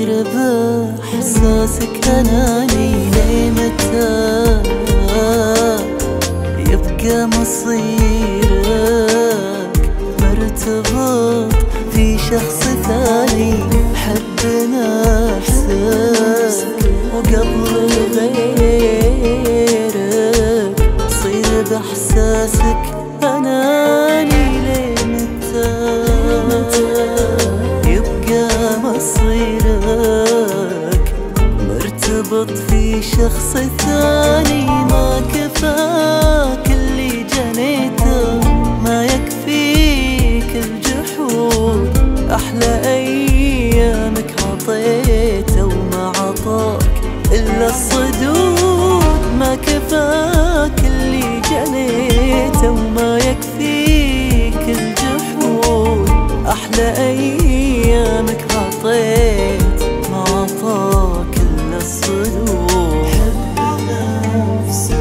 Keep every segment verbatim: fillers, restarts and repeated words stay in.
صير بإحساسك أناني ليه متى يبقى مصيرك مرتبط في شخص ثاني. حب نفسك وقبل غيرك صير بإحساسك أناني ليه متى يبقى مصيرك مرتبط في شخص ثاني. ما كفاك اللي جنيته، ما يكفيك الجحود، أحلى أيامك عطيته وما عطاك إلا الصدود. ما كفاك اللي جنيته وما يكفيك الجحود، أحلى أيامك عطيت ما عطاك إلا الصدود. حب نفسك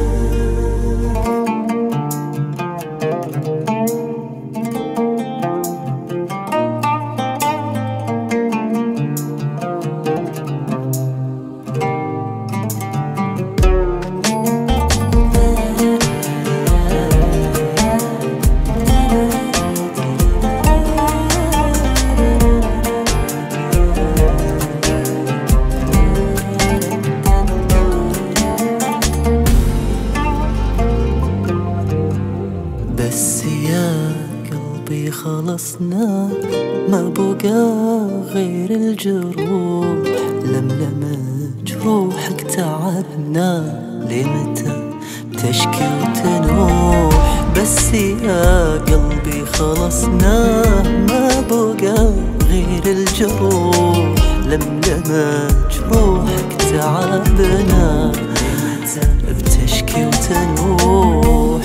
بس يا قلبي خلصنا، ما بقى غير الجروح. لملمة جروحك تعبنا، لمتى تشكي وتنوح؟ بس يا قلبي خلصنا، ما بقى غير الجروح. لملمة جروحك تعبنا، لمتى بتشكي وتنوح؟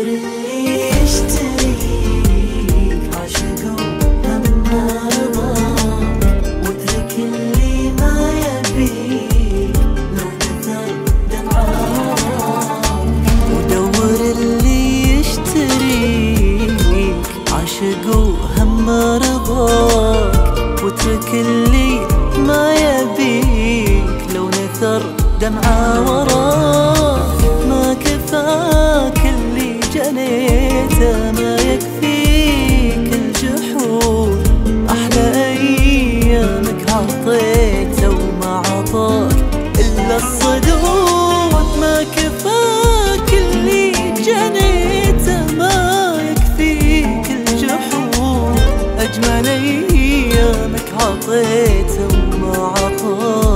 وهم رضاك واترك اللي ما يبيك، لو نثر دمعة وراك. ما كفاك اللي جنيته، ما يكفيك الجحود، أحلى أيامك عطيته وما عطاك إلا الصدود. ما كفاك اللي جنيته، ما يكفيك الجحود، أجمل أيامك عطيته وما عطاك